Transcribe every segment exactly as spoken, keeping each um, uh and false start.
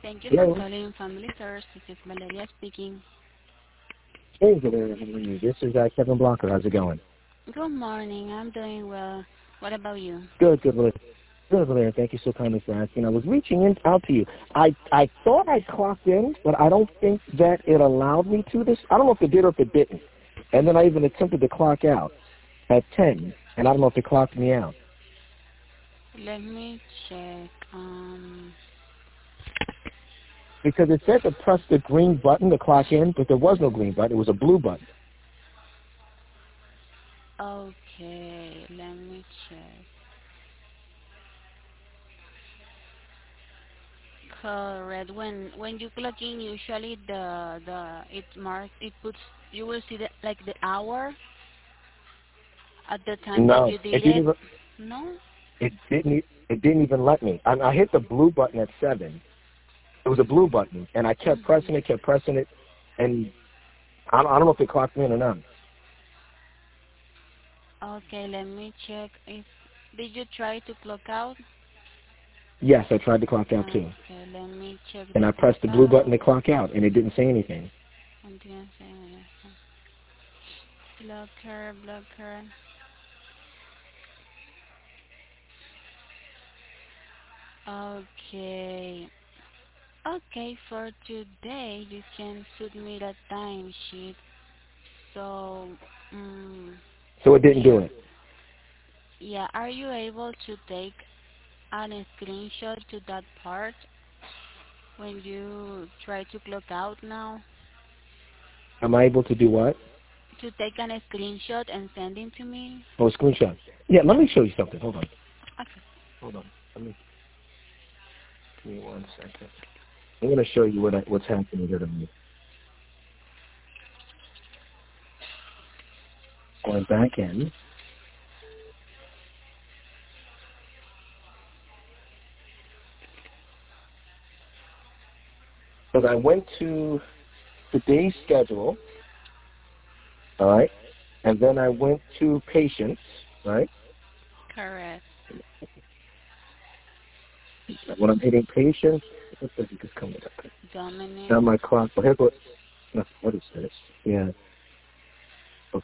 Thank you for Hello. calling Family Source. This is Valeria speaking. Hey, good morning. This is uh, Kevin Blanco. How's it going? Good morning. I'm doing well. What about you? Good, good, Valeria. Good, Valeria. Thank you so kindly for asking. I was reaching in, out to you. I, I thought I clocked in, but I don't think that it allowed me to this. I don't know if it did or if it didn't. And then I even attempted to clock out at ten, and I don't know if it clocked me out. Let me check. Um. Because it said to press the green button to clock in, but there was no green button. It was a blue button. Okay. Let me check. Correct. When when you clock in, usually the the it marks it puts you will see the like the hour at the time that No, you it did didn't it. even. No. It didn't. It didn't even let me. I, I hit the blue button at seven. It was a blue button, and I kept Mm-hmm. pressing it, kept pressing it, and I don't, I don't know if it clocked me in or not. Okay. Let me check. If did you try to clock out? Yes, I tried to clock out too, Okay. Let me check and the I clock pressed the blue button out. to clock out, and it didn't say anything. Continue saying blocker, blocker. Okay. Okay, for today you can submit a timesheet. So, um, So it didn't you, do it. yeah, are you able to take a screenshot to that part when you try to clock out now? Am I able to do what? To take a screenshot and send it to me? Oh, a screenshot. Yeah, let me show you something. Hold on. Okay. Hold on. Let me. Give me one second. I'm going to show you what I, what's happening here to me. Going back in. Because I went to today's schedule, all right, and then I went to patients, right? Correct. When I'm hitting patients, what the heck is coming up? Dominic. Now my clock. Well, here's what. No, what is this? Yeah. Okay.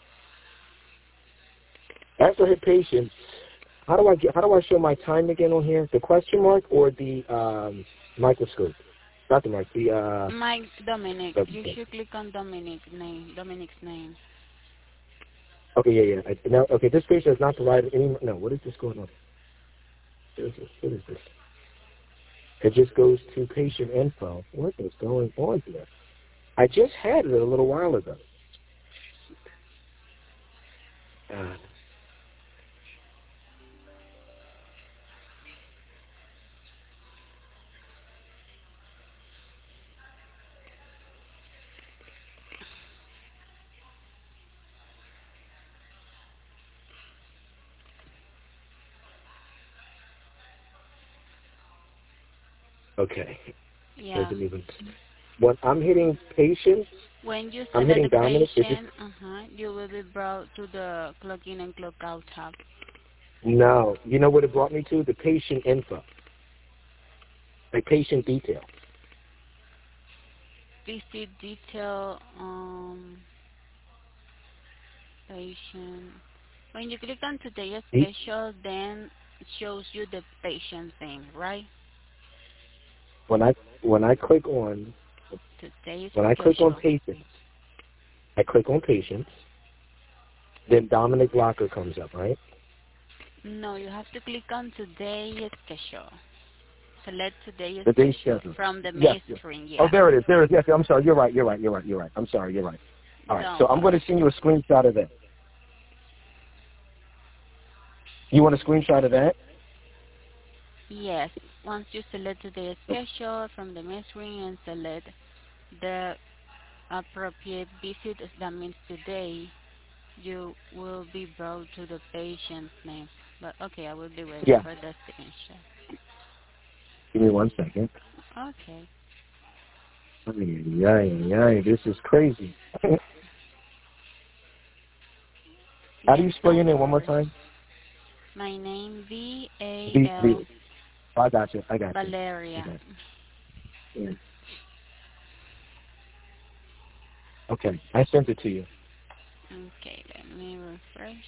After I hit patients, how do I get? How do I show my time again on here? The question mark or the um, microscope? Not the mic. The uh. Mike Dominic. The, You should click on Dominic name. Dominic's name. okay, yeah, yeah. I, now, okay, this patient is not provided any. No, what is this going on? What is this? What is this? It just goes to patient info. What is going on here? I just had it a little while ago. Uh, okay, Yeah. doesn't even. When I'm hitting patients, When you I'm select hitting the Dominic. It just patient, uh-huh, you will be brought to the clock in and clock out tab. no. You know what it brought me to? The patient info, like patient detail. Visit detail um patient. When you click on today's See? special, then it shows you the patient thing, right? When I when I click on Today's when I click on special. patients, I click on patients. Then Dominic Locker comes up, right? No, you have to click on today's special. Select today's The day special schedule. from the Yes, main yes. screen, Oh, yeah. there it is. There it is. Yes, I'm sorry. You're right. You're right. You're right. You're right. I'm sorry. You're right. All right. So Don't I'm going worry. to send you a screenshot of that. You want a screenshot of that? Yes, once you select today's special from the main screen and select the appropriate visit, that means today, you will be brought to the patient's name. But okay, I will be waiting Yeah. for the screenshot. Give me one second. Okay. Yeah, yeah, this is crazy. How do Yes, you spell your don't name one more worry. time? My name V A V, L V. I got you. I got you. I Valeria. got you. Yeah. Okay, I sent it to you. Okay, let me refresh.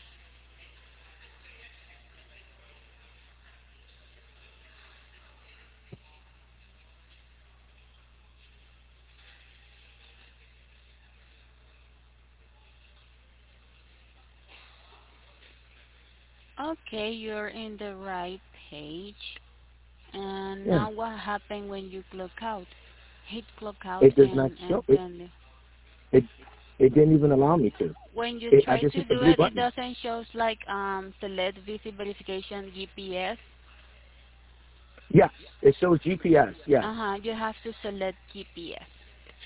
Okay, you're in the right page. And Yeah. now what happened when you clock out? Hit clock out It does not and, and show it. then It it didn't even allow me to. when you It, I try just to hit the do blue it, it button. doesn't show like um select visit verification G P S. Yes, it shows G P S. Yes, Uh-huh, you have to select G P S.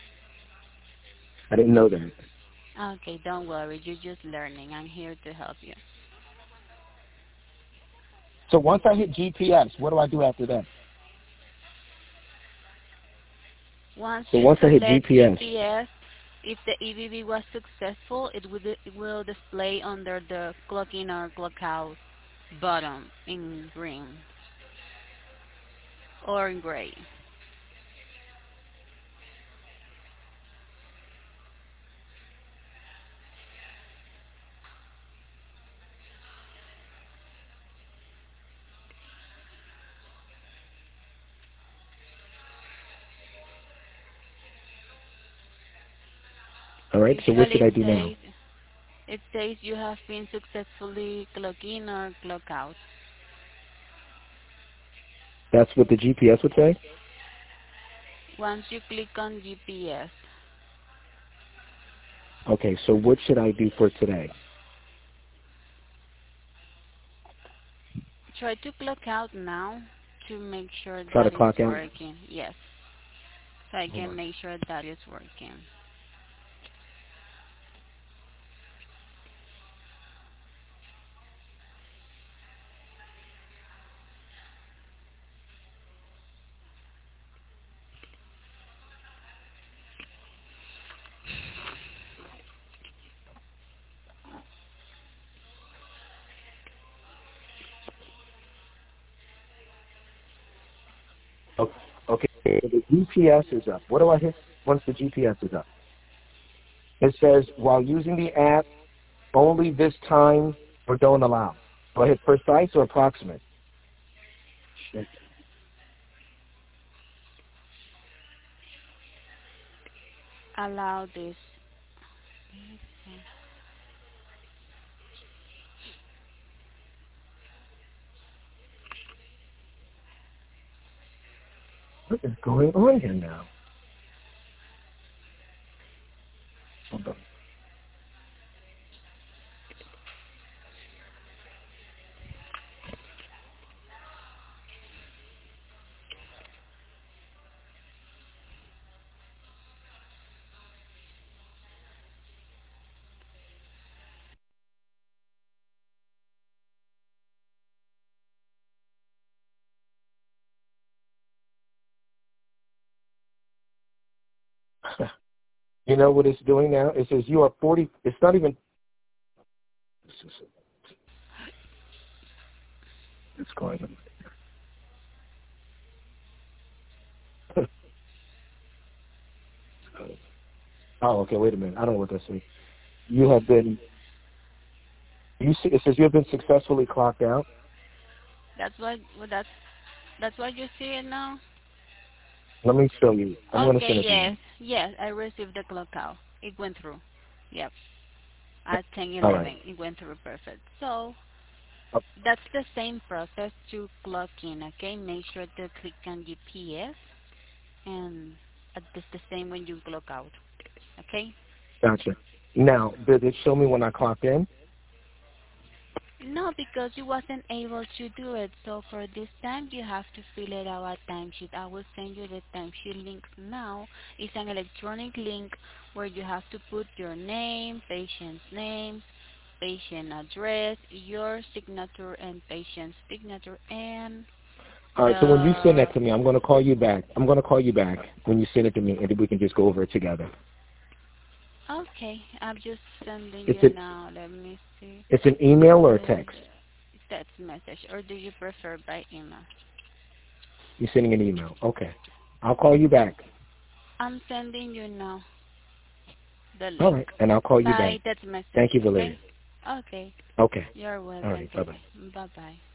I didn't know that. Okay, don't worry, you're just learning. I'm here to help you. So once I hit G P S, what do I do after that? Once So you once I hit select G P S, G P S, if the E V V was successful, it will, it will display under the clock in or clock out button in green or in gray. all right. So what Usually should it I do now? says it says you have been successfully clock in or clock out. That's what the G P S would say. Once you click on G P S, Okay. So what should I do for today? try to clock out now to make sure Try to that it's clock out. working. Yes, so I Hold can on. make sure that it's working. Okay. Okay. So the G P S is up. What do I hit once the G P S is up? It says while using the app, only this time or don't allow. Do I hit precise or approximate? Shit. Allow this. What is going on here now? Hold on. You know what it's doing now? It says you are forty. It's not even. It's going on. Oh, okay. Wait a minute. I don't know what that says. You have been. You see, it says you have been successfully clocked out. That's what. Well, that's that's what you see it now. Let me show you. I'm going to Okay. send it to you. Yes. Yes. I received the clock out. It went through. Yep. At ten All right. eleven, it went through perfect. So Uh, that's the same process to clock in. Okay. Make sure to click on G P S and it's the same when you clock out. Okay. Gotcha. Now, did it show me when I clocked in? No, because you wasn't able to do it. So for this time, you have to fill it out a timesheet. I will send you the timesheet link now. It's an electronic link where you have to put your name, patient's name, patient address, your signature and patient's signature, and All right. So when you send the... that to me, I'm going to call you back. I'm going to call you back when you send it to me, and then we can just go over it together. Okay, I'm just sending It's you a, now. Let me see. it's an email or a Uh, text. text message, or do you prefer by email? You're sending an email. Okay. I'll call you back. I'm sending you now the All link right, and I'll call you by back. text message, Thank you, Valeria. okay? Okay. Okay. You're All welcome, right, bye-bye. Kevin. Bye-bye.